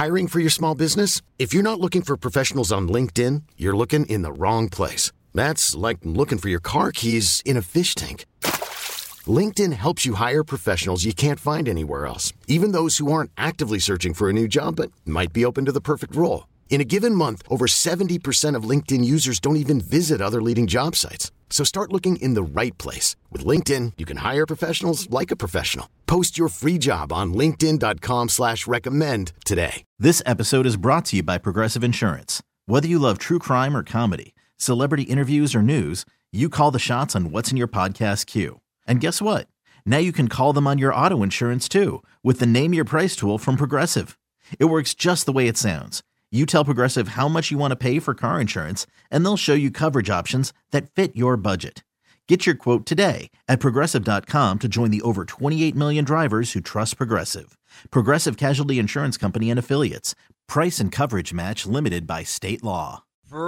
Hiring for your small business? If you're not looking for professionals on LinkedIn, you're looking in the wrong place. That's like looking for your car keys in a fish tank. LinkedIn helps you hire professionals you can't find anywhere else, even those who aren't actively searching for a new job but might be open to the perfect role. In a given month, over 70% of LinkedIn users don't even visit other leading job sites. So start looking in the right place. With LinkedIn, you can hire professionals like a professional. Post your free job on linkedin.com/recommend today. This episode is brought to you by Progressive Insurance. Whether you love true crime or comedy, celebrity interviews or news, you call the shots on what's in your podcast queue. And guess what? Now you can call them on your auto insurance too with the Name Your Price tool from Progressive. It works just the way it sounds. You tell Progressive how much you want to pay for car insurance, and they'll show you coverage options that fit your budget. Get your quote today at Progressive.com to join the over 28 million drivers who trust Progressive. Progressive Casualty Insurance Company and Affiliates. Price and coverage match limited by state law.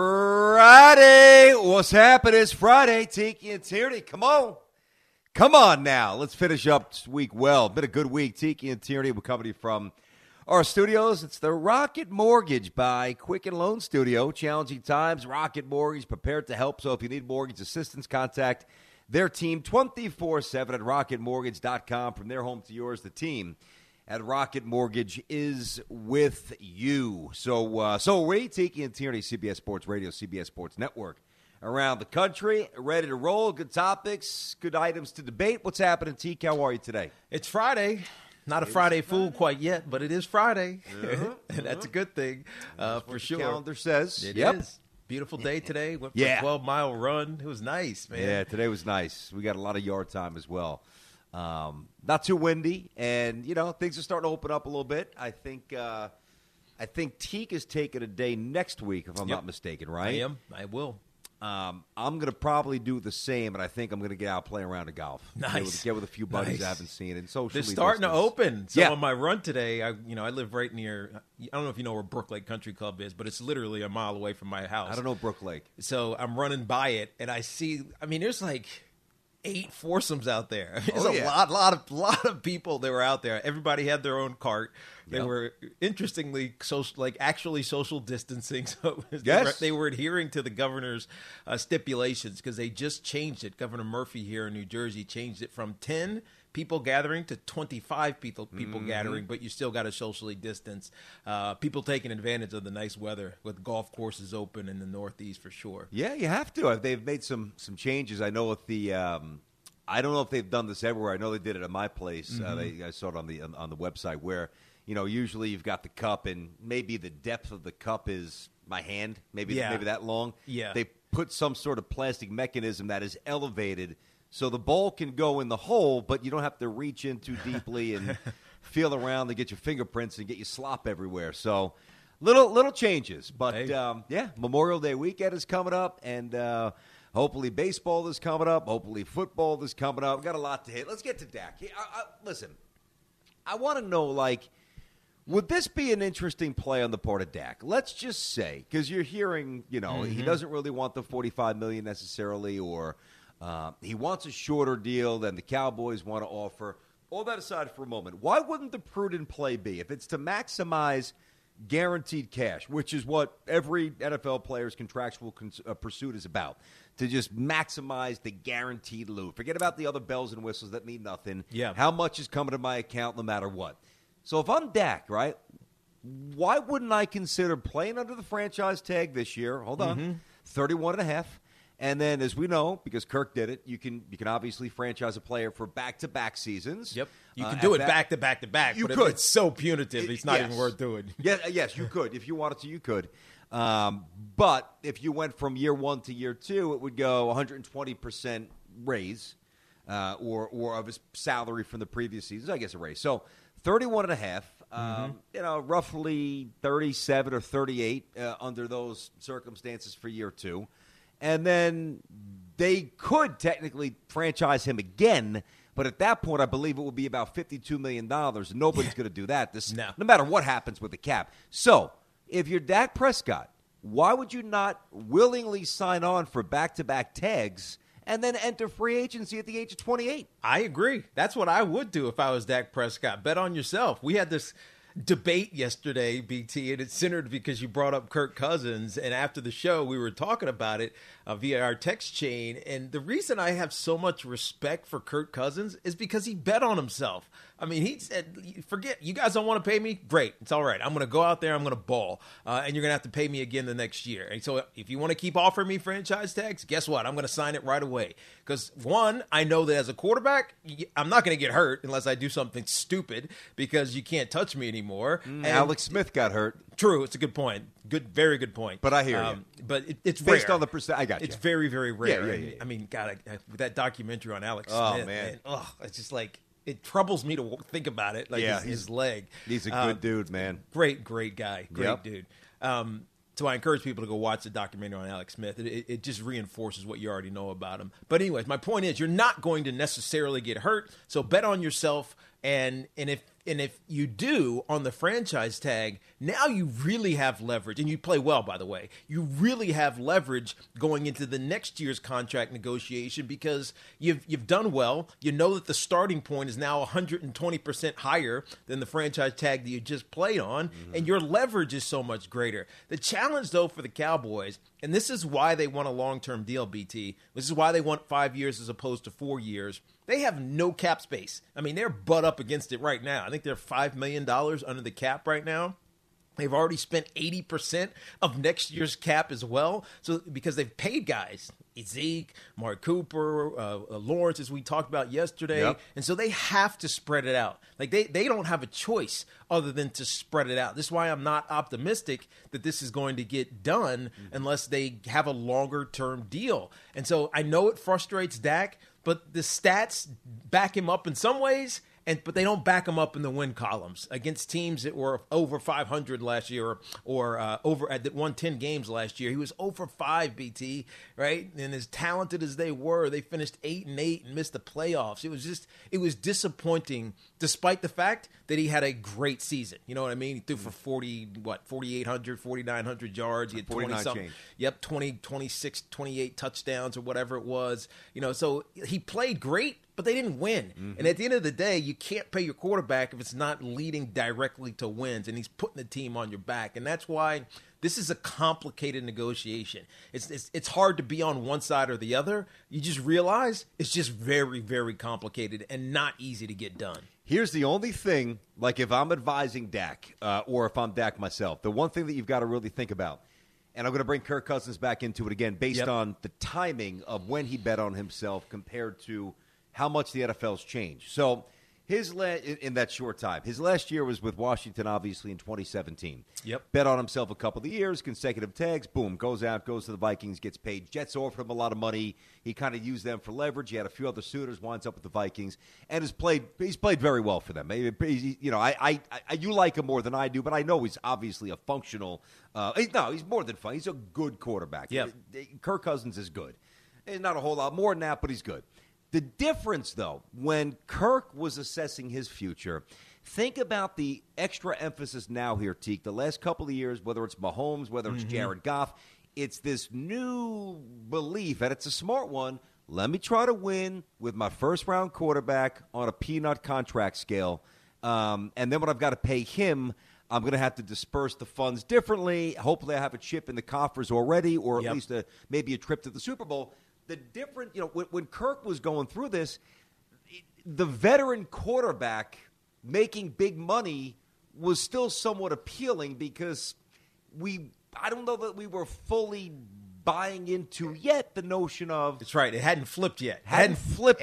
Friday. What's happening? It's Friday. Tiki and Tierney. Come on. Come on now. Let's finish up this week well. Been a good week. Tiki and Tierney will come to you from our studios. It's the Rocket Mortgage by Quicken Loan Studio. Challenging times, Rocket Mortgage prepared to help. So if you need mortgage assistance, contact their team 24/7 at rocketmortgage.com. From their home to yours, the team at Rocket Mortgage is with you. So we, Tiki and Tierney, CBS Sports Radio, CBS Sports Network, around the country, ready to roll. Good topics, good items to debate. What's happening, Tiki? How are you today? It's Friday. Not a Friday fool quite yet, but it is Friday. And that's a good thing, for sure. The calendar says. It is. Beautiful day today. Went for a 12-mile run. It was nice, man. Yeah, today was nice. We got a lot of yard time as well. Not too windy, and, things are starting to open up a little bit. I think Teak is taking a day next week, if I'm not mistaken, right? I will. I'm going to probably do the same, and I think I'm going to get out playing around the golf. Nice. Get with a few buddies I haven't seen. And socially They're starting to open. So on my run today, I live right near, I don't know if you know where Brook Lake Country Club is, but it's literally a mile away from my house. I don't know Brook Lake. So I'm running by it, and I see, there's like 8 foursomes out there. There's a lot of people that were out there. Everybody had their own cart. They were interestingly actually social distancing. So they were adhering to the governor's stipulations because they just changed it. Governor Murphy here in New Jersey changed it from 10 people gathering to 25 people gathering, but you still got to socially distance. People taking advantage of the nice weather with golf courses open in the Northeast for sure. Yeah, you have to. They've made some changes. I know with the I don't know if they've done this everywhere. I know they did it at my place. I saw it on the website where usually you've got the cup and maybe the depth of the cup is my hand, maybe that long. Yeah, they put some sort of plastic mechanism that is elevated. So the ball can go in the hole, but you don't have to reach in too deeply and feel around to get your fingerprints and get your slop everywhere. So little changes. But, Memorial Day weekend is coming up, and hopefully baseball is coming up. Hopefully football is coming up. We've got a lot to hit. Let's get to Dak. Listen, I want to know, would this be an interesting play on the part of Dak? Let's just say, because you're hearing, he doesn't really want the $45 million necessarily, or he wants a shorter deal than the Cowboys want to offer. All that aside for a moment, why wouldn't the prudent play be, if it's to maximize guaranteed cash, which is what every NFL player's contractual pursuit is about, to just maximize the guaranteed loot. Forget about the other bells and whistles that mean nothing. Yeah. How much is coming to my account no matter what? So if I'm Dak, right, why wouldn't I consider playing under the franchise tag this year? Hold on. 31.5. And then, as we know, because Kirk did it, you can obviously franchise a player for back-to-back seasons. Yep, you can do it back-to-back. You but could. It's so punitive, it's not even worth doing. Yes, you could. If you wanted to, you could. But if you went from year 1 to year 2, it would go 120% raise or of his salary from the previous seasons. I guess a raise. So 31.5. Roughly 37 or 38 under those circumstances for year 2. And then they could technically franchise him again, but at that point, I believe it would be about $52 million. Nobody's going to do that, no matter what happens with the cap. So if you're Dak Prescott, why would you not willingly sign on for back-to-back tags and then enter free agency at the age of 28? I agree. That's what I would do if I was Dak Prescott. Bet on yourself. We had this debate yesterday, BT, and it centered because you brought up Kirk Cousins. And after the show, we were talking about it via our text chain. And the reason I have so much respect for Kirk Cousins is because he bet on himself. I mean, he said, forget, you guys don't want to pay me? Great. It's all right. I'm going to go out there. I'm going to ball. And you're going to have to pay me again the next year. And so if you want to keep offering me franchise tags, guess what? I'm going to sign it right away. Because, one, I know that as a quarterback, I'm not going to get hurt unless I do something stupid because you can't touch me anymore. And Alex Smith got hurt. True. It's a good point. Very good point. But I hear you. But it's based rare. on the percent. I got you. It's very, very rare. Yeah. I mean, God, that documentary on Alex Oh, Smith, man. it's just like, it troubles me to think about it, like his leg. He's a good dude, man. Great guy. Great Yep. dude. So I encourage people to go watch the documentary on Alex Smith. It just reinforces what you already know about him. But anyways, my point is you're not going to necessarily get hurt, so bet on yourself. And if you do on the franchise tag, now you really have leverage, and you play well, by the way. You really have leverage going into the next year's contract negotiation because you've done well. You know that the starting point is now 120% higher than the franchise tag that you just played on, and your leverage is so much greater. The challenge, though, for the Cowboys, and this is why they want a long-term deal, BT. This is why they want 5 years as opposed to 4 years. They have no cap space. I mean, they're butt up against it right now. I think they're $5 million under the cap right now. They've already spent 80% of next year's cap as well. So because they've paid guys, Zeke, Mark Cooper, Lawrence, as we talked about yesterday. Yep. And so they have to spread it out. Like they don't have a choice other than to spread it out. This is why I'm not optimistic that this is going to get done unless they have a longer term deal. And so I know it frustrates Dak, but the stats back him up in some ways, but they don't back him up in the win columns against teams that were over 500 last year or over that won 10 games last year. He was 0-5, BT, right? And as talented as they were, they finished 8-8 and missed the playoffs. It was disappointing, despite the fact that he had a great season. You know what I mean? He threw for 4,800, 4,900 yards. He had 20 something. Yep, 26, 28 touchdowns or whatever it was. You know, so he played great, but they didn't win. And at the end of the day, you can't pay your quarterback if it's not leading directly to wins, and he's putting the team on your back. And that's why this is a complicated negotiation. It's hard to be on one side or the other. You just realize it's just very, very complicated and not easy to get done. Here's the only thing, like if I'm advising Dak or if I'm Dak myself, the one thing that you've got to really think about, and I'm going to bring Kirk Cousins back into it again based on the timing of when he bet on himself compared to how much the NFL's changed. So in that short time, his last year was with Washington, obviously, in 2017. Yep. Bet on himself a couple of years, consecutive tags, boom, goes out, goes to the Vikings, gets paid. Jets offered him a lot of money. He kind of used them for leverage. He had a few other suitors, winds up with the Vikings, and he's played very well for them. You know, you like him more than I do, but I know he's obviously a functional. He's more than fun. He's a good quarterback. Yep. Kirk Cousins is good. And not a whole lot more than that, but he's good. The difference, though, when Kirk was assessing his future, think about the extra emphasis now here, Teak. The last couple of years, whether it's Mahomes, whether it's Jared Goff, it's this new belief, and it's a smart one. Let me try to win with my first-round quarterback on a peanut contract scale. And then when I've got to pay him, I'm going to have to disperse the funds differently. Hopefully I have a chip in the coffers already, or at least maybe a trip to the Super Bowl. The different, when Kirk was going through this, the veteran quarterback making big money was still somewhat appealing because I don't know that we were fully buying into yet the notion of. That's right. It hadn't flipped yet. It hadn't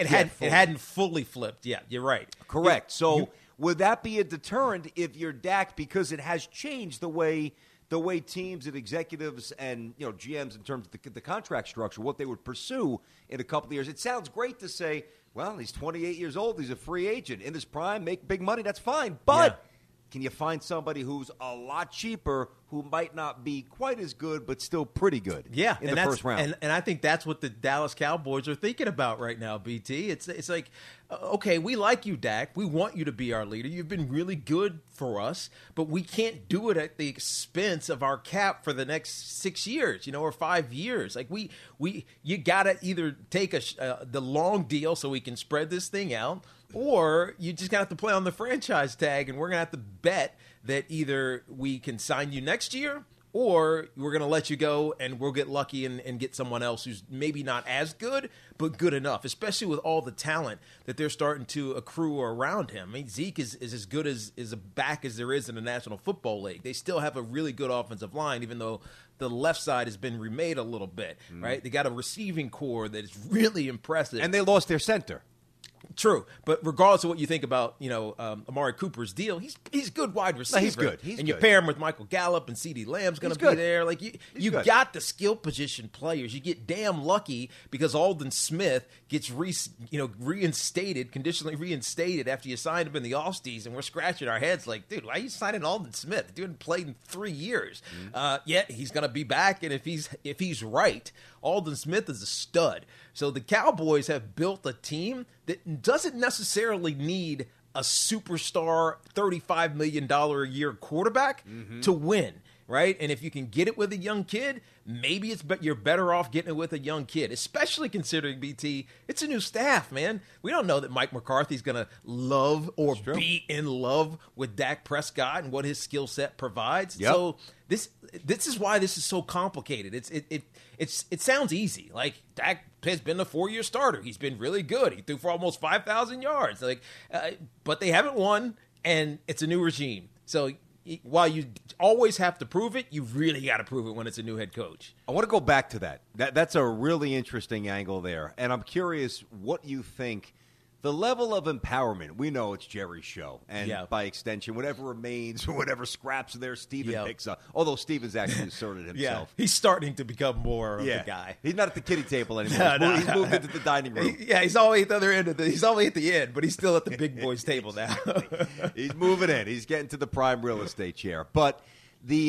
fully flipped yet. You're right. Correct. So would that be a deterrent if you're Dak, because it has changed the way teams and executives and GMs in terms of the contract structure, what they would pursue in a couple of years? It sounds great to say, well, he's 28 years old, he's a free agent, in his prime, make big money, that's fine. But can you find somebody who's a lot cheaper, who might not be quite as good, but still pretty good in the first round? And I think that's what the Dallas Cowboys are thinking about right now, BT. It's like, okay, we like you, Dak. We want you to be our leader. You've been really good for us, but we can't do it at the expense of our cap for the next 6 years, or 5 years. Like you got to either take the long deal so we can spread this thing out, or you just got to have to play on the franchise tag, and we're going to have to bet that either we can sign you next year or we're going to let you go and we'll get lucky and get someone else who's maybe not as good, but good enough, especially with all the talent that they're starting to accrue around him. I mean, Zeke is as good as a back as there is in the National Football League. They still have a really good offensive line, even though the left side has been remade a little bit, right? They got a receiving core that is really impressive. And they lost their center. True, but regardless of what you think about, Amari Cooper's deal, he's a good wide receiver. No, he's good. And you pair him with Michael Gallup and CeeDee Lamb's going to be there. Like you got the skill position players. You get damn lucky because Aldon Smith gets reinstated, conditionally reinstated after you signed him in the offseason. We're scratching our heads like, dude, why are you signing Aldon Smith? The dude hadn't played in 3 years. Yet he's going to be back, and if he's right, Aldon Smith is a stud. So the Cowboys have built a team that doesn't necessarily need a superstar $35 million a year quarterback to win, right? And if you can get it with a young kid, maybe you're better off getting it with a young kid, especially considering, BT, it's a new staff, man. We don't know that Mike McCarthy's going to love or be in love with Dak Prescott and what his skill set provides. Yep. So this is why this is so complicated. It sounds easy. Like, Dak has been a 4-year starter. He's been really good. He threw for almost 5,000 yards. But they haven't won, and it's a new regime. So while you always have to prove it, you really got to prove it when it's a new head coach. I want to go back to that. That's a really interesting angle there. And I'm curious what you think. The level of empowerment, we know it's Jerry's show. And by extension, whatever remains, whatever scraps there, Steven picks up. Although Steven's actually asserted himself. He's starting to become more of the guy. He's not at the kiddie table anymore. He's moved into the dining room. He's always at the other end. He's always at the end, but he's still at the big boys table now. He's moving in. He's getting to the prime real estate chair. But the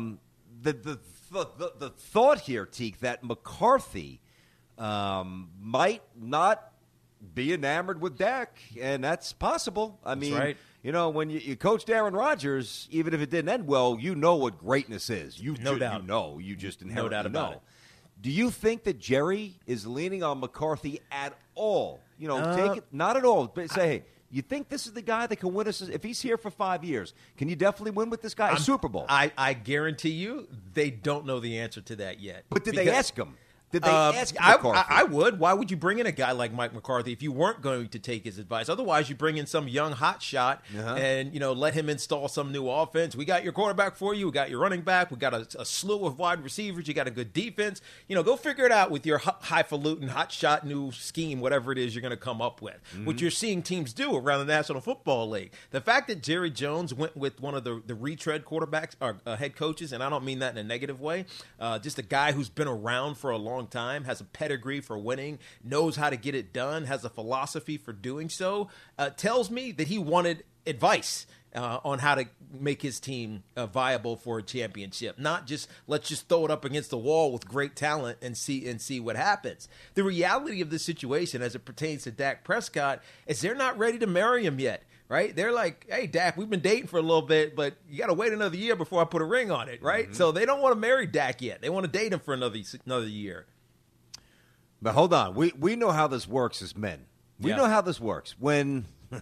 thought here, Teak, that McCarthy might not be enamored with Dak, and that's possible. I mean, right. When you coached Aaron Rodgers, even if it didn't end well, you know what greatness is. No doubt. You just inherently no doubt about it. Do you think that Jerry is leaning on McCarthy at all? Take it, not at all, but say, hey, you think this is the guy that can win us? If he's here for 5 years, can you definitely win with this guy? A Super Bowl. I guarantee you they don't know the answer to that yet. But did they ask him? Did they ask McCarthy? I would. Why would you bring in a guy like Mike McCarthy if you weren't going to take his advice? Otherwise, you bring in some young hot shot and let him install some new offense. We got your quarterback for you. We got your running back. We got a slew of wide receivers. You got a good defense. Go figure it out with your highfalutin hot shot new scheme, whatever it is you're going to come up with. What you're seeing teams do around the National Football League. The fact that Jerry Jones went with one of the retread quarterbacks or head coaches, and I don't mean that in a negative way, just a guy who's been around for a long time, has a pedigree for winning, knows how to get it done, has a philosophy for doing so, tells me that he wanted advice on how to make his team viable for a championship. Not just let's just throw it up against the wall with great talent and see what happens. The reality of the situation as it pertains to Dak Prescott is they're not ready to marry him yet. Right? They're like, hey, Dak, we've been dating for a little bit, but you got to wait another year before I put a ring on it, right? So they don't want to marry Dak yet. They want to date him for another year. But hold on. We know how this works as men. We know how this works. When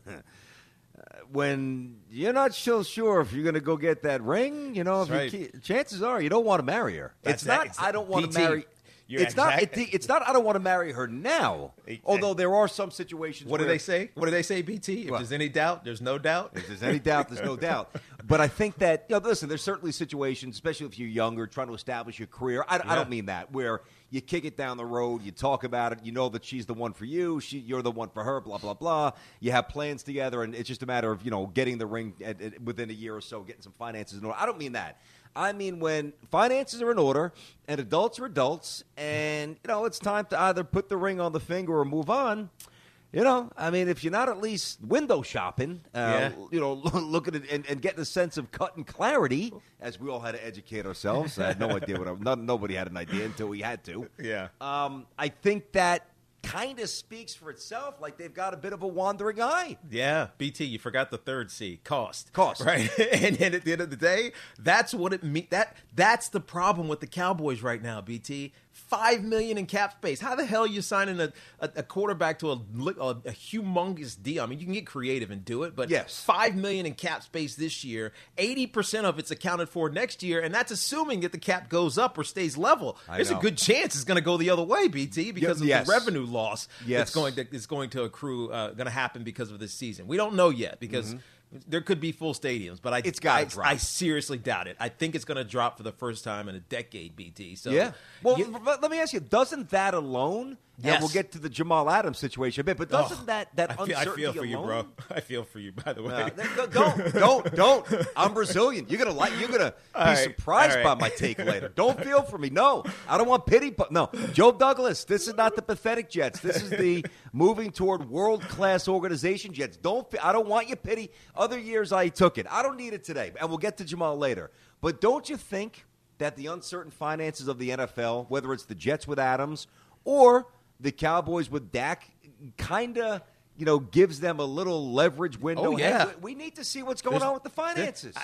you're not so sure if you're going to go get that ring, chances are you don't want to marry her. It's not I don't want to marry. It's not I don't want to marry her now. Although there are some situations. What do they say? What do they say, BT? If there's any doubt, there's no doubt. If there's any doubt, there's no doubt. But I think that listen, there's certainly situations, especially if you're younger, trying to establish your career. I don't mean that where you kick it down the road, you talk about it, you know that she's the one for you, you're the one for her, blah blah blah. You have plans together, and it's just a matter of getting the ring within a year or so, getting some finances in order. I don't mean that. I mean when finances are in order and adults are adults and, it's time to either put the ring on the finger or move on. I mean, if you're not at least window shopping, looking at and getting a sense of cut and clarity, as we all had to educate ourselves. I had no idea nobody had an idea until we had to. Yeah. I think that kind of speaks for itself, like they've got a bit of a wandering eye. Yeah, BT, you forgot the third C, cost. Right? And at the end of the day, that's what it means. That's the problem with the Cowboys right now, BT. $5 million in cap space. How the hell are you signing a quarterback to a humongous deal? I mean, you can get creative and do it, but yes. $5 million in cap space this year, 80% of it's accounted for next year, and that's assuming that the cap goes up or stays level. There's a good chance it's going to go the other way, BT, because of the revenue loss that's going to accrue, going to happen because of this season. We don't know yet because there could be full stadiums, but I seriously doubt it. I think it's going to drop for the first time in a decade, BT. So Well, let me ask you, doesn't that alone, and we'll get to the Jamal Adams situation a bit, but doesn't that uncertainty I feel for alone, you, bro. I feel for you, by the way. Don't. I'm Brazilian. You're gonna be surprised by my take later. Don't feel for me. No, I don't want pity. No, Joe Douglas. This is not the pathetic Jets. This is the moving toward world-class organization Jets. I don't want your pity. Other years I took it. I don't need it today, and we'll get to Jamal later. But don't you think that the uncertain finances of the NFL, whether it's the Jets with Adams or the Cowboys with Dak, kind of, gives them a little leverage window? Oh, yeah. We need to see what's going on with the finances.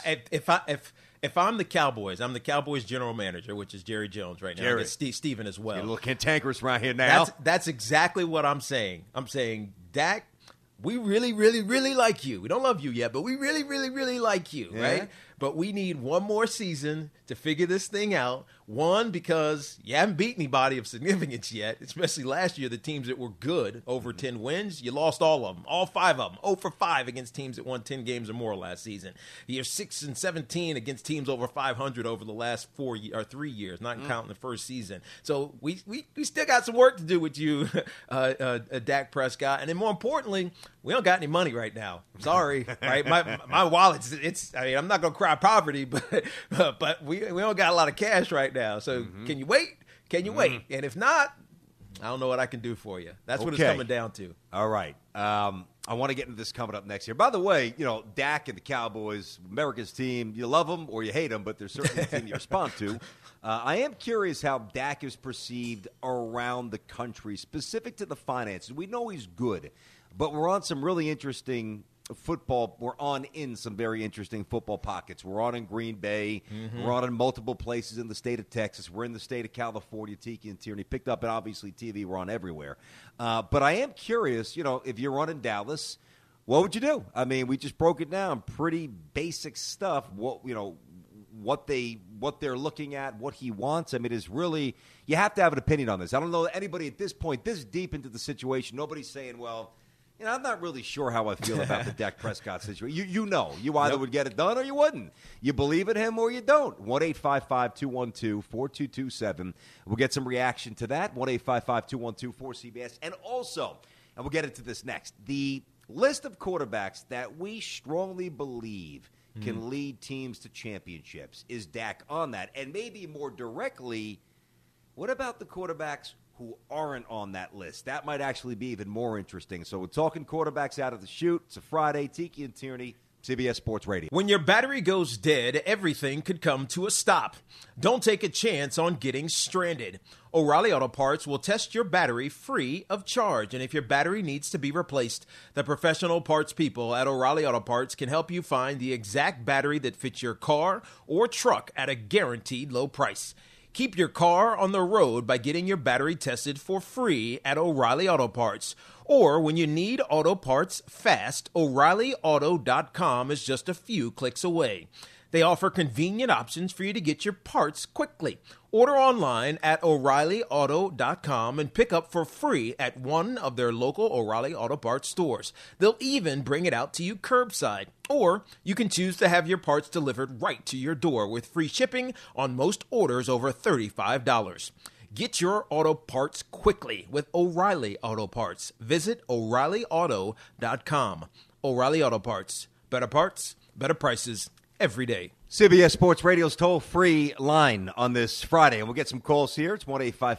If I'm the Cowboys, I'm the Cowboys general manager, which is Jerry Jones right now. Jerry. It's Steven as well. You're a little cantankerous around here now. That's exactly what I'm saying. I'm saying, Dak, we really, really, really like you. We don't love you yet, but we really, really, really like you, right? But we need one more season to figure this thing out. One, because you haven't beat anybody of significance yet, especially last year, the teams that were good, over 10 wins, you lost all of them, all 5 of them, 0 for 5 against teams that won 10 games or more last season. You're 6-17 against teams over 500 over the last 3 years, not counting the first season. So we still got some work to do with you, Dak Prescott. And then more importantly, we don't got any money right now. Sorry, right? My wallet's, I'm not going to cry poverty, but we don't got a lot of cash right now. So can you wait? Can you wait? And if not, I don't know what I can do for you. That's what it's coming down to. All right. I want to get into this coming up next year. By the way, Dak and the Cowboys, America's team, you love them or you hate them, but they're certainly the team you respond to. I am curious how Dak is perceived around the country, specific to the finances. We know he's good, but we're on some really interesting football. We're on in some very interesting football pockets. We're on in Green Bay. We're on in multiple places in the state of Texas. We're in the state of California. Tiki and Tierney picked up, and obviously TV. We're on everywhere. But I am curious, if you're on in Dallas, what would you do? I mean, we just broke it down. Pretty basic stuff. What they're looking at, what he wants. I mean, it's really, you have to have an opinion on this. I don't know anybody at this point, this deep into the situation. Nobody's saying, well, I'm not really sure how I feel about the Dak Prescott situation. You either would get it done or you wouldn't. You believe in him or you don't. 1-855-212-4227. We'll get some reaction to that. 1-855-212-4CBS. And also, and we'll get into this next, the list of quarterbacks that we strongly believe can lead teams to championships. Is Dak on that? And maybe more directly, what about the quarterbacks who aren't on that list? That might actually be even more interesting. So we're talking quarterbacks out of the chute. It's a Friday. Tiki and Tierney, CBS Sports Radio. When your battery goes dead, everything could come to a stop. Don't take a chance on getting stranded. O'Reilly Auto Parts will test your battery free of charge. And if your battery needs to be replaced, the professional parts people at O'Reilly Auto Parts can help you find the exact battery that fits your car or truck at a guaranteed low price. Keep your car on the road by getting your battery tested for free at O'Reilly Auto Parts. Or when you need auto parts fast, O'ReillyAuto.com is just a few clicks away. They offer convenient options for you to get your parts quickly. Order online at O'ReillyAuto.com and pick up for free at one of their local O'Reilly Auto Parts stores. They'll even bring it out to you curbside. Or you can choose to have your parts delivered right to your door with free shipping on most orders over $35. Get your auto parts quickly with O'Reilly Auto Parts. Visit O'ReillyAuto.com. O'Reilly Auto Parts. Better parts, better prices every day. CBS Sports Radio's toll-free line on this Friday. And we'll get some calls here. It's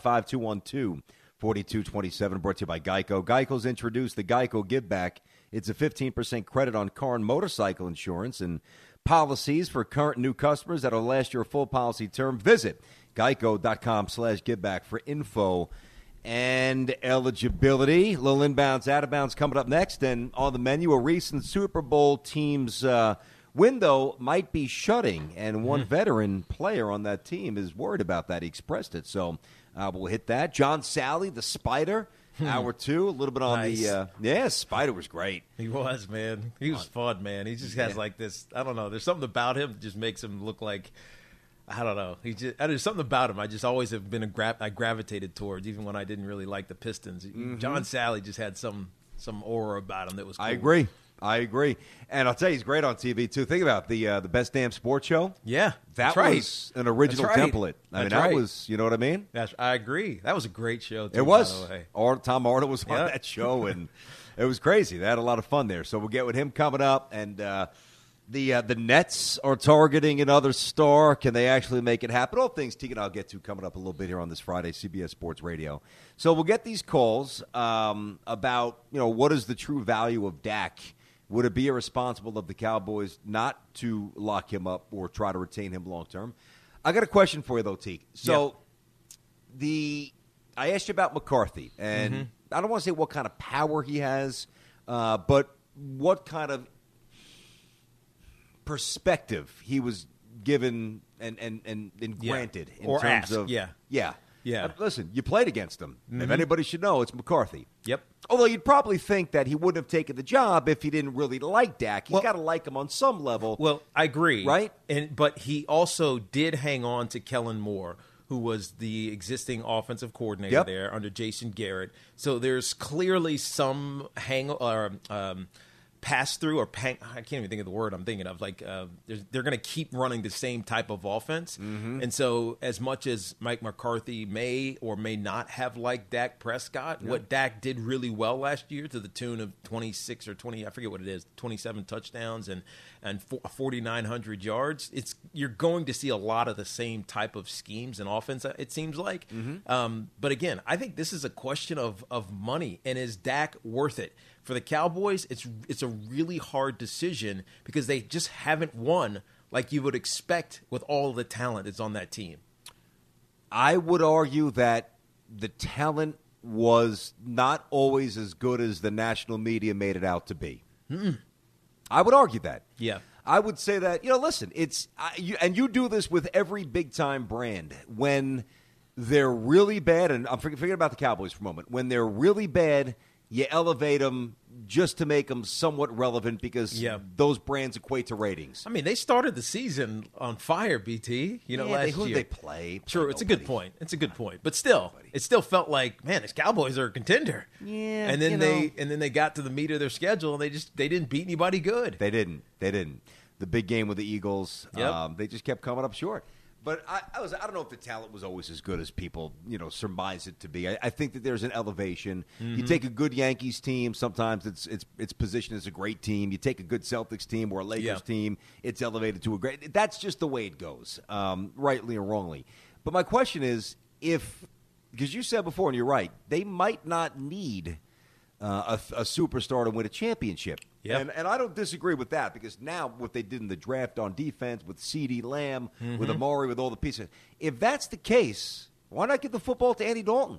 1-855-212-4227, brought to you by Geico. Geico's introduced the Geico Give Back. It's a 15% credit on car and motorcycle insurance and policies for current and new customers that'll last your full policy term. Visit geico.com/giveback for info and eligibility. Little inbounds, out of bounds coming up next. And on the menu, a recent Super Bowl team's Wynn, though, might be shutting, and one veteran player on that team is worried about that. He expressed it, so we'll hit that. John Sally, the Spider, hour 2, a little bit on the Spider was great. He was, man. He was fun, man. He just has like this, I don't know, there's something about him that just makes him look like, I don't know. There's something about him I just always have been I gravitated towards, even when I didn't really like the Pistons. John Sally just had some aura about him that was cool. I agree. And I'll tell you, he's great on TV, too. Think about the Best Damn Sports Show. Yeah, that was an original template. I mean, that was, you know what I mean? I agree. That was a great show, too. It was. Tom Arnold was on that show, and it was crazy. They had a lot of fun there. So we'll get with him coming up. And the Nets are targeting another star. Can they actually make it happen? All things Teague and I'll get to coming up a little bit here on this Friday, CBS Sports Radio. So we'll get these calls about, what is the true value of Dak. Would it be irresponsible of the Cowboys not to lock him up or try to retain him long term? I got a question for you, though, Teague. So I asked you about McCarthy, and I don't want to say what kind of power he has, but what kind of perspective he was given and granted in terms asked. of Yeah. Listen, you played against him. If anybody should know, it's McCarthy. Yep. Although you'd probably think that he wouldn't have taken the job if he didn't really like Dak. He's got to like him on some level. Well, I agree. Right? But he also did hang on to Kellen Moore, who was the existing offensive coordinator there under Jason Garrett. So there's clearly some pass through or I can't even think of the word I'm thinking of. Like they're going to keep running the same type of offense, and so as much as Mike McCarthy may or may not have liked Dak Prescott, what Dak did really well last year to the tune of 26 or 20, I forget what it is, 27 touchdowns and 4,900 yards. You're going to see a lot of the same type of schemes and offense. It seems like, but again, I think this is a question of money, and is Dak worth it? For the Cowboys, it's a really hard decision because they just haven't won like you would expect with all the talent that's on that team. I would argue that the talent was not always as good as the national media made it out to be. I would argue that. Yeah. I would say that, listen, and you do this with every big-time brand. When they're really bad, and I'm forgetting about the Cowboys for a moment. When they're really bad, you elevate them just to make them somewhat relevant because those brands equate to ratings. I mean, they started the season on fire, BT, last year. Who did they play? True, it's a good point. But still, it still felt like, man, these Cowboys are a contender. Yeah. And then they got to the meat of their schedule and they didn't beat anybody good. They didn't. The big game with the Eagles, they just kept coming up short. But I don't know if the talent was always as good as people, surmise it to be. I think that there's an elevation. You take a good Yankees team, sometimes it's positioned as a great team. You take a good Celtics team or a Lakers team, it's elevated to a great. That's just the way it goes, rightly or wrongly. But my question is, because you said before, and you're right, they might not need a superstar to win a championship. Yep. And I don't disagree with that because now what they did in the draft on defense with CeeDee Lamb, with Amari, with all the pieces, if that's the case, why not give the football to Andy Dalton?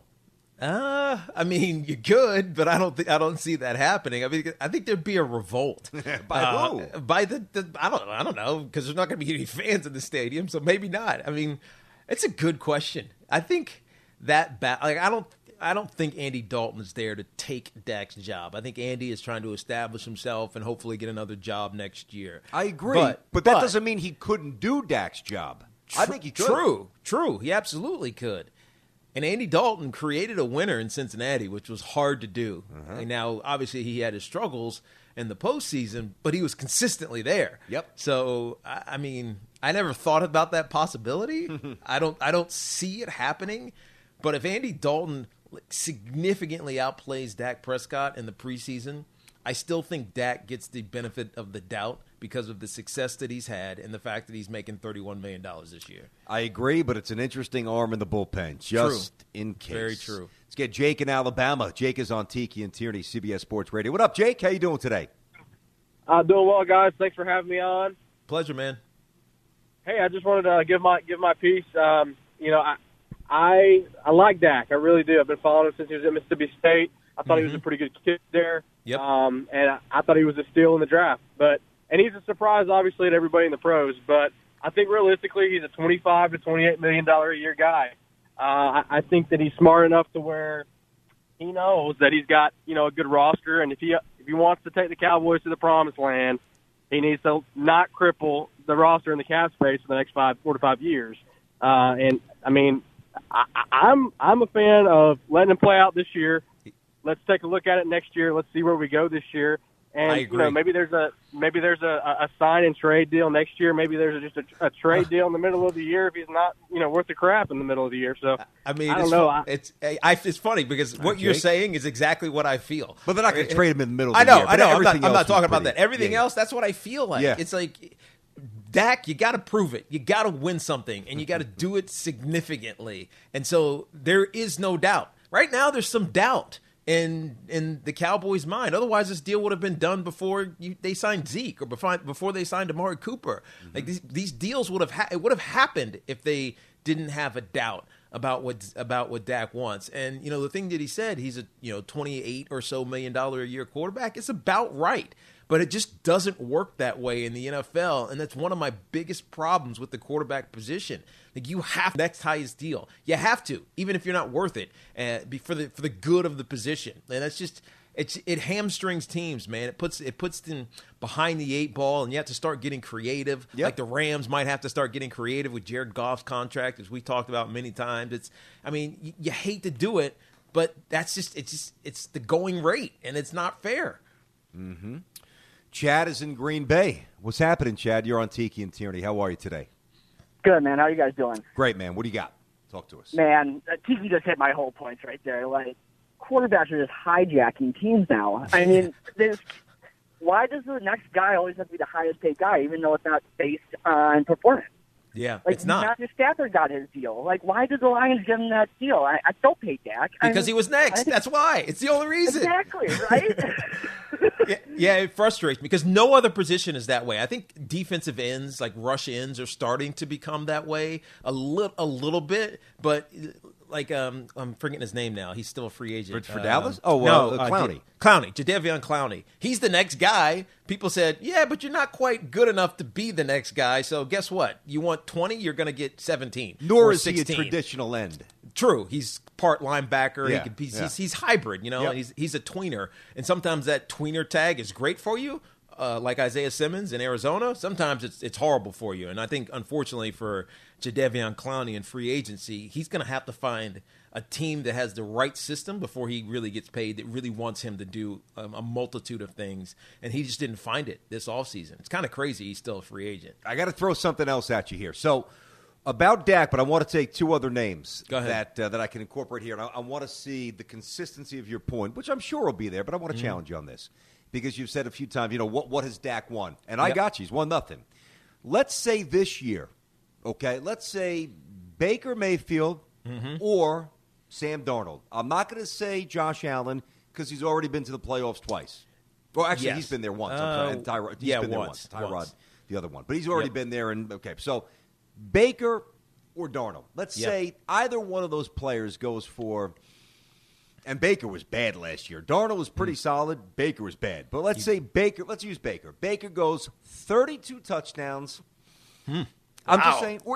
I mean, you could, but I don't see that happening. I mean, I think there'd be a revolt. By who? By I don't know, because there's not going to be any fans in the stadium, so maybe not. I mean, it's a good question. I think that I don't think Andy Dalton is there to take Dak's job. I think Andy is trying to establish himself and hopefully get another job next year. I agree, but that doesn't mean he couldn't do Dak's job. I think he could. True. He absolutely could. And Andy Dalton created a winner in Cincinnati, which was hard to do. And now, obviously, he had his struggles in the postseason, but he was consistently there. Yep. So, I mean, I never thought about that possibility. I don't see it happening. But if Andy Dalton significantly outplays Dak Prescott in the preseason, I still think Dak gets the benefit of the doubt because of the success that he's had and the fact that he's making $31 million this year. I agree, but it's an interesting arm in the bullpen, just in case. Very true. Let's get Jake in Alabama. Jake is on Tiki and Tierney, CBS Sports Radio. What up, Jake? How you doing today? Doing well, guys. Thanks for having me on. Pleasure, man. Hey, I just wanted to give my piece. I like Dak. I really do. I've been following him since he was at Mississippi State. I thought he was a pretty good kid there. Yep. And I thought he was a steal in the draft. But and he's a surprise, obviously, to everybody in the pros. But I think realistically, he's a $25 to $28 million a year guy. I think that he's smart enough to where he knows that he's got, a good roster, and if he wants to take the Cowboys to the promised land, he needs to not cripple the roster and the cap space for the next 4 to 5 years. And I mean, I'm a fan of letting him play out this year. Let's take a look at it next year. Let's see where we go this year. And I agree. maybe there's a sign and trade deal next year. Maybe there's just a trade deal in the middle of the year if he's not worth the crap in the middle of the year. So I mean, I don't know. It's funny because what you're saying is exactly what I feel. But they're not going to trade him in the middle of I the know, year. I know. I'm Everything not else talking was about that. pretty- Everything yeah. else, that's what I feel like. Yeah. It's like, Dak, you got to prove it. You got to win something, and you got to do it significantly. And so there is no doubt. Right now, there's some doubt in the Cowboys' mind. Otherwise, this deal would have been done before they signed Zeke or before they signed Amari Cooper. Mm-hmm. Like these deals would have it would have happened if they didn't have a doubt about what Dak wants. And the thing that he said, he's a $28 or so million a year quarterback. It's about right. But it just doesn't work that way in the NFL, and that's one of my biggest problems with the quarterback position. Like, you have next highest deal. You have to, even if you're not worth it, for the good of the position. And that's just it hamstrings teams, man. It puts them behind the 8 ball, and you have to start getting creative. Yep. Like the Rams might have to start getting creative with Jared Goff's contract, as we talked about many times. You hate to do it, but it's the going rate, and it's not fair. Mm-hmm. Chad is in Green Bay. What's happening, Chad? You're on Tiki and Tierney. How are you today? Good, man. How you guys doing? Great, man. What do you got? Talk to us. Man, Tiki just hit my whole points right there. Like, quarterbacks are just hijacking teams now. I mean, why does the next guy always have to be the highest paid guy, even though it's not based on performance? Yeah, like, it's not. Matthew Stafford got his deal. Like, why did the Lions give him that deal? I still pay Dak. Because he was next. That's why. It's the only reason. Exactly, right? Yeah, it frustrates me because no other position is that way. I think defensive ends, like rush ends, are starting to become that way a little bit, but like I'm forgetting his name now. He's still a free agent. For Dallas? Clowney. Jadeveon Clowney. He's the next guy. People said, yeah, but you're not quite good enough to be the next guy. So guess what? You want 20, you're going to get 17. Nor or is 16. he a traditional end. True. He's part linebacker. Yeah, He's hybrid, and he's a tweener. And sometimes that tweener tag is great for you, like Isaiah Simmons in Arizona. Sometimes it's horrible for you. And I think, unfortunately, for Jadeveon Clowney in free agency, he's going to have to find a team that has the right system before he really gets paid, that really wants him to do a multitude of things. And he just didn't find it this offseason. It's kind of crazy he's still a free agent. I got to throw something else at you here. So, about Dak, but I want to take 2 other names that I can incorporate here. And I want to see the consistency of your point, which I'm sure will be there, but I want to challenge you on this. Because you've said a few times, what has Dak won? And I got you. He's won nothing. Let's say this year, okay, let's say Baker Mayfield or Sam Darnold. I'm not going to say Josh Allen because he's already been to the playoffs twice. Well, actually, he's been there once. And Tyrod, he's been there once. Tyrod, the other one. But he's already been there. And okay, so Baker or Darnold. Let's say either one of those players goes for, and Baker was bad last year. Darnold was pretty solid. Baker was bad. But let's say Baker, let's use Baker. Baker goes 32 touchdowns. I'm just saying, or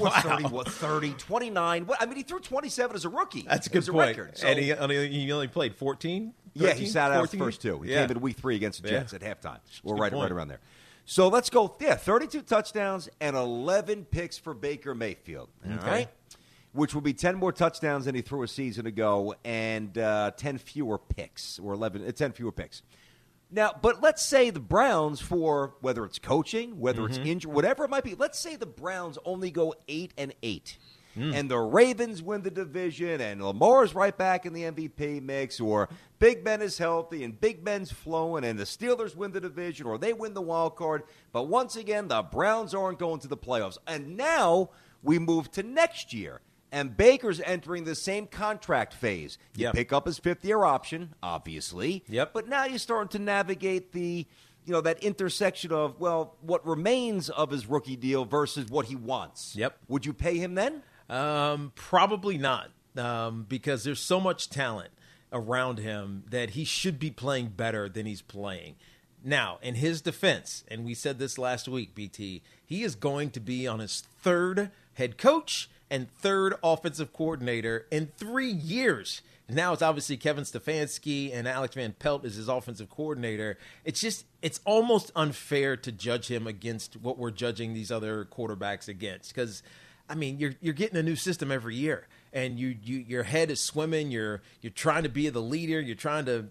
30, 29. I mean, he threw 27 as a rookie. That's a good point. Record, so. And he only played 14? 13, Yeah, he sat out 14? the first 2. He came in week 3 against the Jets at halftime. Or right around there. So let's go, 32 touchdowns and 11 picks for Baker Mayfield. All right? Which will be 10 more touchdowns than he threw a season ago and 10 fewer picks, or 10 fewer picks. Now, but let's say the Browns, for whether it's coaching, whether it's injury, whatever it might be, let's say the Browns only go 8-8. And the Ravens win the division, and Lamar's right back in the MVP mix, or Big Ben is healthy, and Big Ben's flowing, and the Steelers win the division, or they win the wild card. But once again, the Browns aren't going to the playoffs. And now we move to next year, and Baker's entering the same contract phase. You pick up his 5th-year option, obviously. But now you're starting to navigate the that intersection of, well, what remains of his rookie deal versus what he wants. Would you pay him then? Probably not, because there's so much talent around him that he should be playing better than he's playing. Now, in his defense, and we said this last week, BT, he is going to be on his third head coach and third offensive coordinator in 3 years. Now it's obviously Kevin Stefanski and Alex Van Pelt is his offensive coordinator. It's almost unfair to judge him against what we're judging these other quarterbacks against. Because, I mean, you're getting a new system every year, and your head is swimming. You're trying to be the leader. You're trying to,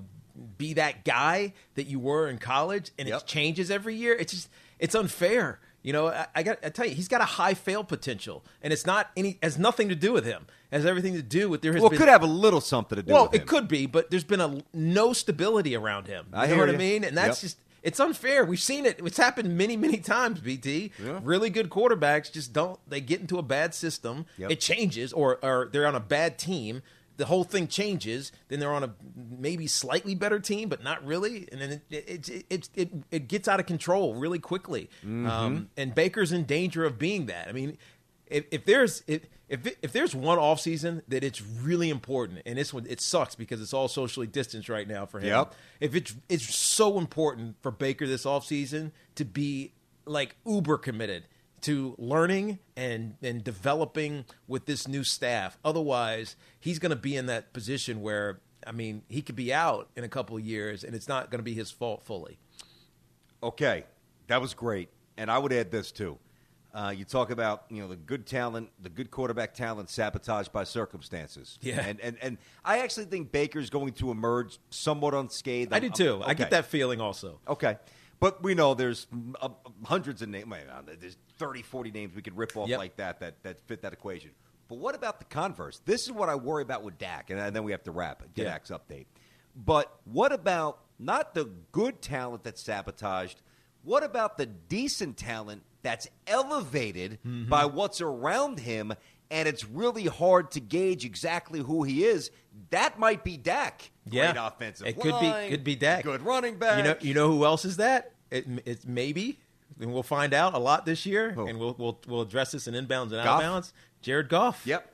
be that guy that you were in college, and it changes every year. It's unfair. I tell you, he's got a high fail potential, and has nothing to do with him. It has everything to do with it could have a little something to do with him. Well, it could be, but there's been no stability around him. You know what I mean? And that's it's unfair. We've seen it. It's happened many, many times, BT. Yeah. Really good quarterbacks they get into a bad system. Yep. It changes, or they're on a bad team. The whole thing changes. Then they're on a maybe slightly better team, but not really. And then it gets out of control really quickly. Mm-hmm. And Baker's in danger of being that. I mean, if there's one offseason that it's really important, and this one it sucks because it's all socially distanced right now for him. Yep. If it's so important for Baker this offseason to be like uber committed to learning and developing with this new staff. Otherwise, he's going to be in that position where, I mean, he could be out in a couple of years, and it's not going to be his fault fully. Okay, that was great. And I would add this, too. You talk about, the good talent, the good quarterback talent sabotaged by circumstances. Yeah. And I actually think Baker's going to emerge somewhat unscathed. I do, too. Okay. I get that feeling also. Okay. But we know there's hundreds of names. There's 30, 40 names we could rip off like that fit that equation. But what about the converse? This is what I worry about with Dak, and then we have to wrap it, get Dak's update. But what about not the good talent that's sabotaged? What about the decent talent that's elevated by what's around him, and it's really hard to gauge exactly who he is? That might be Dak. Yeah. Great offensive line. It could be Dak. Good running back. You know who else is that? It's maybe, and we'll find out a lot this year, and we'll address this in inbounds and outbounds. Jared Goff. Yep.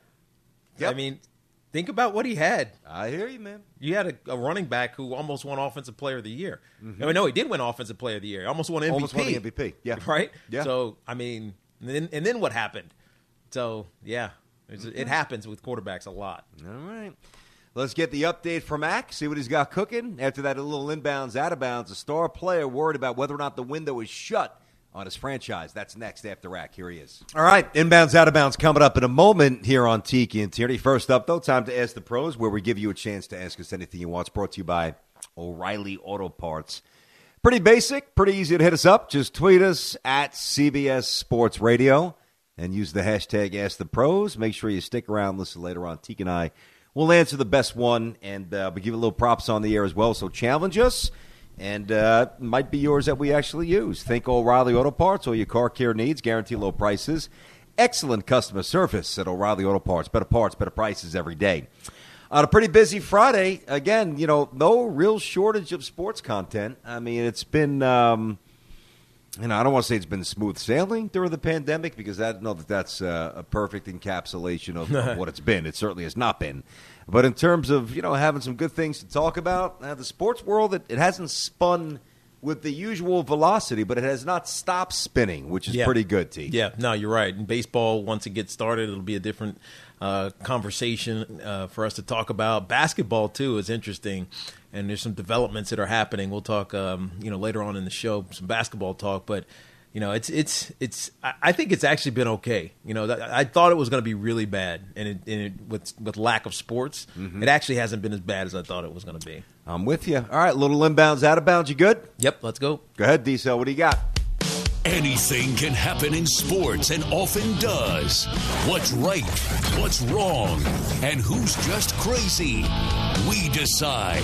I mean, think about what he had. I hear you, man. You had a running back who almost won Offensive Player of the Year. Mm-hmm. I mean, no, he did win Offensive Player of the Year. He almost won MVP. Almost won the MVP. Yeah. Right. Yeah. So I mean, and then what happened? So yeah. It happens with quarterbacks a lot. All right. Let's get the update from Mac, see what he's got cooking. After that, a little inbounds, out of bounds. A star player worried about whether or not the window is shut on his franchise. That's next after Rack. Here he is. All right, inbounds, out of bounds coming up in a moment here on Tiki and Tierney. First up, though, time to Ask the Pros, where we give you a chance to ask us anything you want. It's brought to you by O'Reilly Auto Parts. Pretty basic, pretty easy to hit us up. Just tweet us at CBS Sports Radio and use the hashtag Ask the Pros. Make sure you stick around, listen later on. Tiki and I will answer the best one, and we give you a little props on the air as well. So challenge us, and it might be yours that we actually use. Think O'Reilly Auto Parts, all your car care needs, guarantee low prices, excellent customer service at O'Reilly Auto Parts. Better parts, better prices every day. On a pretty busy Friday, again, no real shortage of sports content. I mean, it's been, I don't want to say it's been smooth sailing during the pandemic because I don't know that that's a perfect encapsulation of what it's been. It certainly has not been. But in terms of, having some good things to talk about, the sports world, it hasn't spun with the usual velocity, but it has not stopped spinning, which is pretty good, T. Yeah, no, you're right. In baseball, once it gets started, it'll be a different conversation for us to talk about. Basketball, too, is interesting, and there's some developments that are happening. We'll talk, later on in the show, some basketball talk, but it's. I think it's actually been okay. I thought it was going to be really bad, and with lack of sports, it actually hasn't been as bad as I thought it was going to be. I'm with you. All right, little inbounds, out of bounds. You good? Yep, let's go. Go ahead, D-Cell. What do you got? Anything can happen in sports and often does. What's right, what's wrong, and who's just crazy? We decide.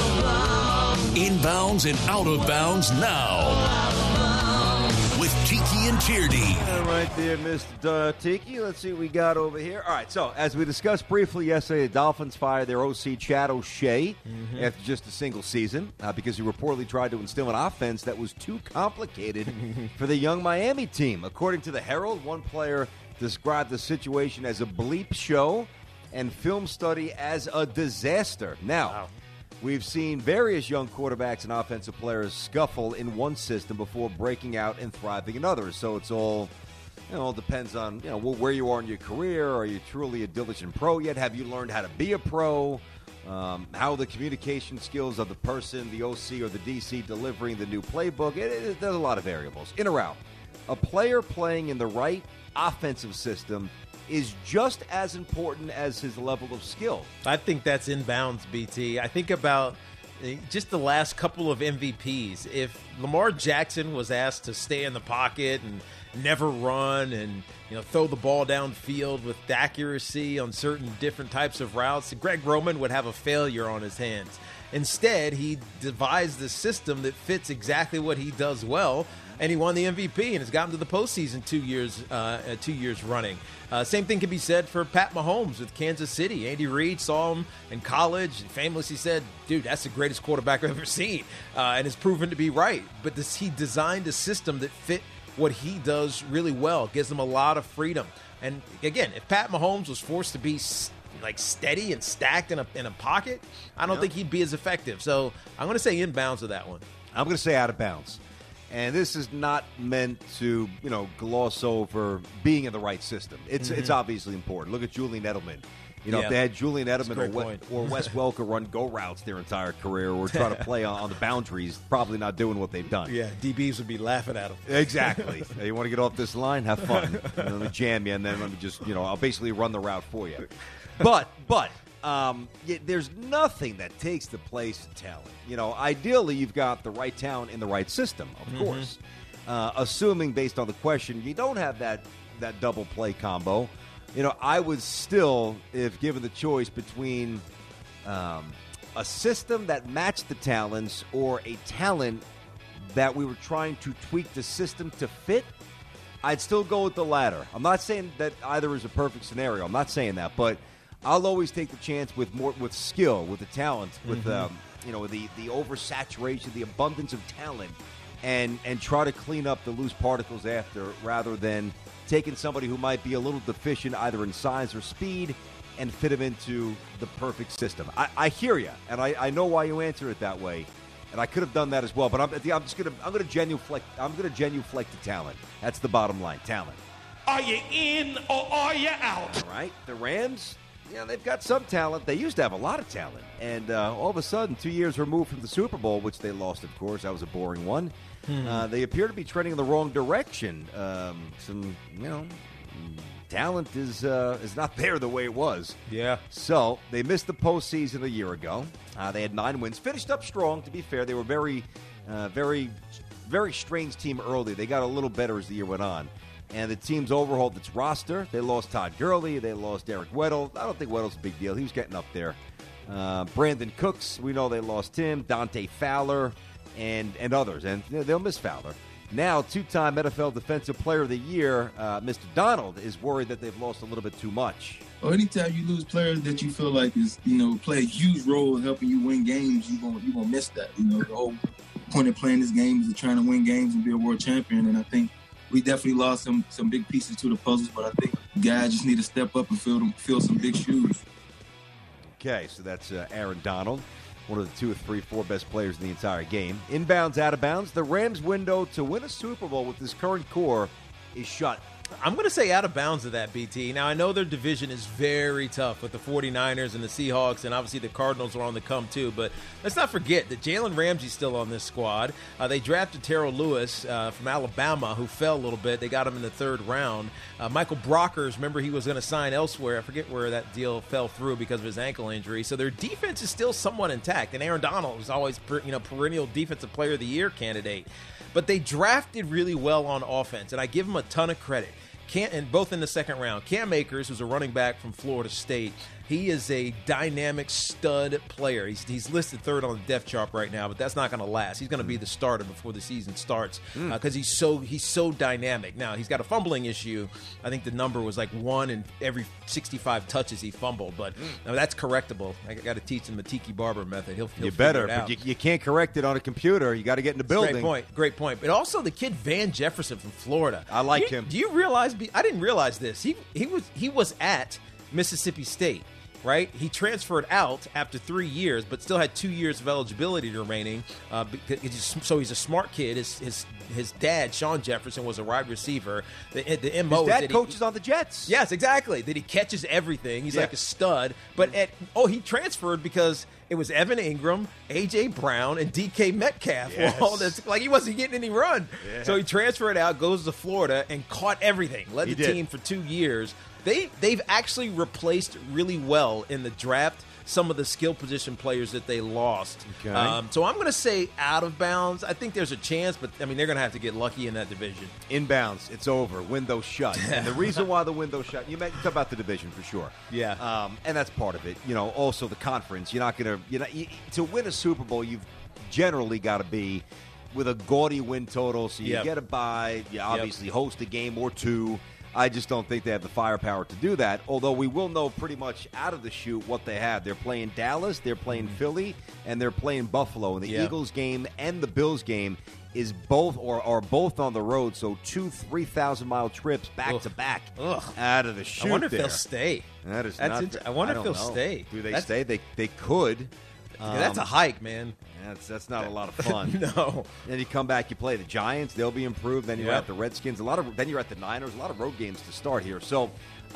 Inbounds and out of bounds now. With Tiki and Tierney. All right there, Mr. Tiki. Let's see what we got over here. All right, so as we discussed briefly yesterday, the Dolphins fired their OC Chad O'Shea after just a single season because he reportedly tried to instill an offense that was too complicated for the young Miami team. According to the Herald, one player described the situation as a bleep show and film study as a disaster. Now, We've seen various young quarterbacks and offensive players scuffle in one system before breaking out and thriving in others. So it's all, depends on, where you are in your career. Are you truly a diligent pro yet? Have you learned how to be a pro? How the communication skills of the person, the OC or the DC delivering the new playbook. There's a lot of variables. In or out. A player playing in the right offensive system is just as important as his level of skill. I think that's inbounds, BT. I think about just the last couple of MVPs. If Lamar Jackson was asked to stay in the pocket and never run and throw the ball downfield with accuracy on certain different types of routes, Greg Roman would have a failure on his hands. Instead, he devised the system that fits exactly what he does well, and he won the MVP and has gotten to the postseason 2 years running. Same thing can be said for Pat Mahomes with Kansas City. Andy Reid saw him in college and famously said, dude, that's the greatest quarterback I've ever seen, and it's proven to be right. But he designed a system that fit what he does really well, gives him a lot of freedom. And again, if Pat Mahomes was forced to be steady and stacked in a pocket, I don't think he'd be as effective. So I'm going to say inbounds to that one. I'm going to say out of bounds. And this is not meant to, gloss over being in the right system. It's obviously important. Look at Julian Edelman. If they had Julian Edelman or Wes Welker run go routes their entire career or try to play on the boundaries, probably not doing what they've done. Yeah, DBs would be laughing at them. Exactly. Hey, you want to get off this line? Have fun. Let me jam you, and then let me just, I'll basically run the route for you. But there's nothing that takes the place of talent. Ideally, you've got the right talent in the right system, of course. Assuming, based on the question, you don't have that double play combo. I would still, if given the choice between a system that matched the talents or a talent that we were trying to tweak the system to fit, I'd still go with the latter. I'm not saying that either is a perfect scenario. I'm not saying that, but I'll always take the chance with skill, with the talent, with the oversaturation, the abundance of talent, and try to clean up the loose particles after, rather than taking somebody who might be a little deficient either in size or speed and fit him into the perfect system. I hear you, and I know why you answer it that way, and I could have done that as well. But I'm going to genuflect the talent. That's the bottom line, talent. Are you in or are you out? All right, the Rams. They've got some talent. They used to have a lot of talent. And all of a sudden, 2 years removed from the Super Bowl, which they lost, of course. That was a boring one. They appear to be trending in the wrong direction. Talent is not there the way it was. Yeah. So they missed the postseason a year ago. They had 9 wins. Finished up strong, to be fair. They were very, very strange team early. They got a little better as the year went on. And the team's overhauled its roster. They lost Todd Gurley. They lost Eric Weddle. I don't think Weddle's a big deal. He was getting up there. Brandon Cooks, we know they lost him. Dante Fowler and others. And they'll miss Fowler. Now, two-time NFL Defensive Player of the Year, Mr. Donald, is worried that they've lost a little bit too much. Well, anytime you lose players that you feel like is, play a huge role in helping you win games, you're gonna miss that. The whole point of playing this game is to trying to win games and be a world champion. And I think we definitely lost some big pieces to the puzzles, but I think guys just need to step up and fill some big shoes. Okay, so that's Aaron Donald, one of the 2 or 3, 4 best players in the entire game. Inbounds, out of bounds. The Rams' window to win a Super Bowl with this current core is shut. I'm going to say out of bounds of that, BT. Now, I know their division is very tough with the 49ers and the Seahawks, and obviously the Cardinals are on the come too. But let's not forget that Jalen Ramsey's still on this squad. They drafted Terrell Lewis from Alabama, who fell a little bit. They got him in the 3rd round. Michael Brockers, remember, he was going to sign elsewhere. I forget where that deal fell through because of his ankle injury. So their defense is still somewhat intact. And Aaron Donald is always perennial Defensive Player of the Year candidate. But they drafted really well on offense, and I give them a ton of credit. And both in the 2nd round. Cam Akers, who's a running back from Florida State, he is a dynamic stud player. He's listed 3rd on the depth chart right now, but that's not going to last. He's going to be the starter before the season starts because he's so dynamic. Now, he's got a fumbling issue. I think the number was like 1 in every 65 touches he fumbled, but that's correctable. I got to teach him the Tiki Barber method. He'll you better, it out. But you can't correct it on a computer. You got to get in the building. Great point. But also the kid Van Jefferson from Florida. I like him. Do you realize? I didn't realize this. He was at Mississippi State. right? He transferred out after 3 years, but still had 2 years of eligibility remaining. So he's a smart kid. His dad, Sean Jefferson, was a wide receiver. The MO his dad coaches on the Jets. Yes, exactly. That he catches everything. He's like a stud. But he transferred because it was Evan Ingram, A.J. Brown, and D.K. Metcalf. Yes. Well, that's like he wasn't getting any run. Yeah. So he transferred out, goes to Florida, and caught everything. Led the team for 2 years. They've actually replaced really well in the draft some of the skill position players that they lost. Okay. So I'm going to say out of bounds. I think there's a chance, but, I mean, they're going to have to get lucky in that division. Inbounds, it's over. Window shut. And the reason why the window's shut, you talk about the division for sure. Yeah. And that's part of it. Also the conference. You're not going to to win a Super Bowl, you've generally got to be with a gaudy win total. So you get a bye. You obviously host a game or two. I just don't think they have the firepower to do that, although we will know pretty much out of the chute what they have. They're playing Dallas, they're playing Philly, and they're playing Buffalo. And the Eagles game and the Bills game is both are both on the road, so 3,000-mile trips back-to-back out of the chute. I wonder if they'll stay. I wonder if they'll stay. Do they stay? They could. That's a hike, man. That's not a lot of fun. No. Then you come back, you play the Giants. They'll be improved. Then you're at the Redskins. Then you're at the Niners. A lot of road games to start here. So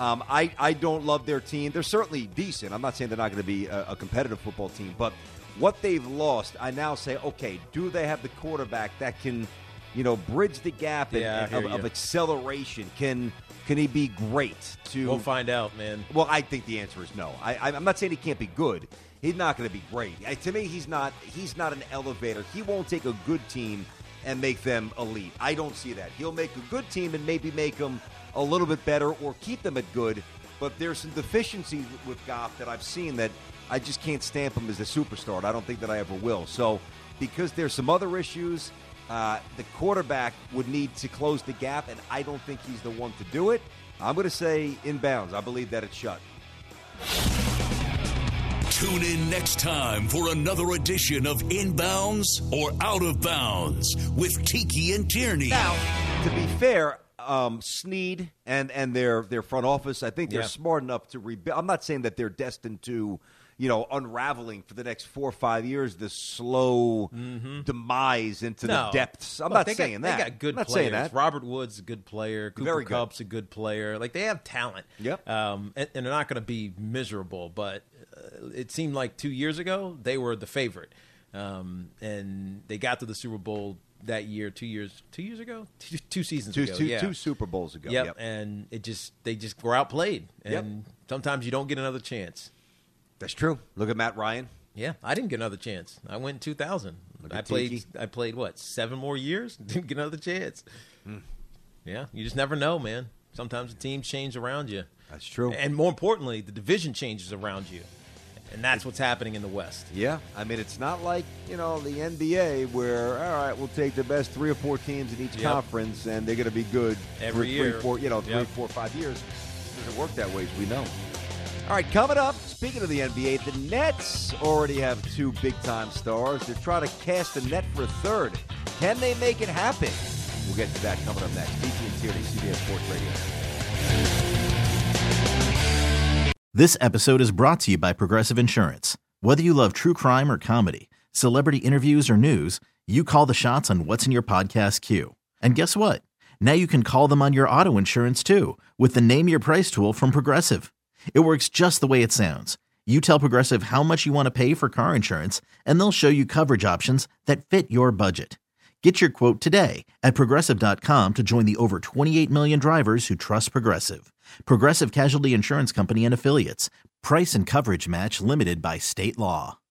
I don't love their team. They're certainly decent. I'm not saying they're not going to be a competitive football team. But what they've lost, I now say, okay, do they have the quarterback that can, bridge the gap of acceleration? Can he be great? We'll find out, man. Well, I think the answer is no. I'm not saying he can't be good. He's not going to be great. To me, he's not an elevator. He won't take a good team and make them elite. I don't see that. He'll make a good team and maybe make them a little bit better or keep them at good. But there's some deficiencies with Goff that I've seen that I just can't stamp him as a superstar. I don't think that I ever will. So because there's some other issues, the quarterback would need to close the gap, and I don't think he's the one to do it. I'm going to say inbounds. I believe that it's shut. Tune in next time for another edition of Inbounds or Out of Bounds with Tiki and Tierney. Now, to be fair, Snead and their front office, I think they're smart enough to rebuild. I'm not saying that they're destined to, unraveling for the next 4 or 5 years, the slow demise into the depths. I'm not saying that. They got good players. Saying that. Robert Wood's a good player. Cooper Kupp's a good player. Like, they have talent. Yep. And they're not going to be miserable, but it seemed like 2 years ago they were the favorite, and they got to the Super Bowl that year. 2 years ago, 2 seasons ago, two Super Bowls ago. Yep. And they just were outplayed, and sometimes you don't get another chance. That's true. Look at Matt Ryan. Yeah, I didn't get another chance. I went in 2000. I played what, 7 more years? Didn't get another chance. Yeah, you just never know, man. Sometimes the teams change around you. That's true. And more importantly, the division changes around you. And that's what's happening in the West. Yeah. I mean, it's not like, the NBA where, all right, we'll take the best 3 or 4 teams in each conference and they're going to be good every year. 3, 4, 5 years. It doesn't work that way, as we know. All right, coming up, speaking of the NBA, the Nets already have 2 big-time stars. They're trying to cast a net for a third. Can they make it happen? We'll get to that coming up next. Tiki and Tierney, CBS Sports Radio. This episode is brought to you by Progressive Insurance. Whether you love true crime or comedy, celebrity interviews or news, you call the shots on what's in your podcast queue. And guess what? Now you can call them on your auto insurance too with the Name Your Price tool from Progressive. It works just the way it sounds. You tell Progressive how much you want to pay for car insurance, and they'll show you coverage options that fit your budget. Get your quote today at Progressive.com to join the over 28 million drivers who trust Progressive. Progressive Casualty Insurance Company and Affiliates. Price and coverage match limited by state law.